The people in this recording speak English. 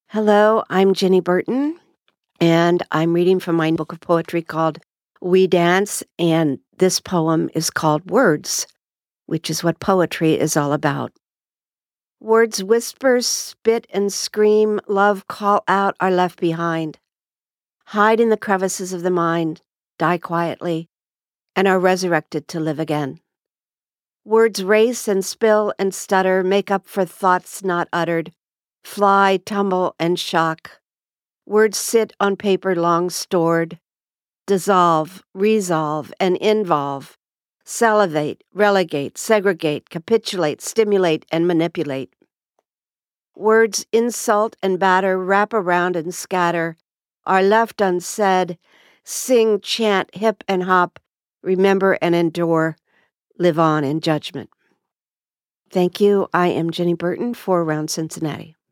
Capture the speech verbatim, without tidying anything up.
Hello, I'm Jenny Burton, and I'm reading from my book of poetry called We Dance, and this poem is called Words, which is what poetry is all about. Words whisper, spit, and scream, love call out are left behind, hide in the crevices of the mind, die quietly, and are resurrected to live again. Words race and spill and stutter, make up for thoughts not uttered, fly, tumble, and shock. Words sit on paper long stored, dissolve, resolve, and involve, salivate, relegate, segregate, capitulate, stimulate, and manipulate. Words insult and batter, wrap around and scatter, are left unsaid, sing, chant, hip and hop, remember and endure, live on in judgment. Thank you. I am Jenny Burton for Around Cincinnati.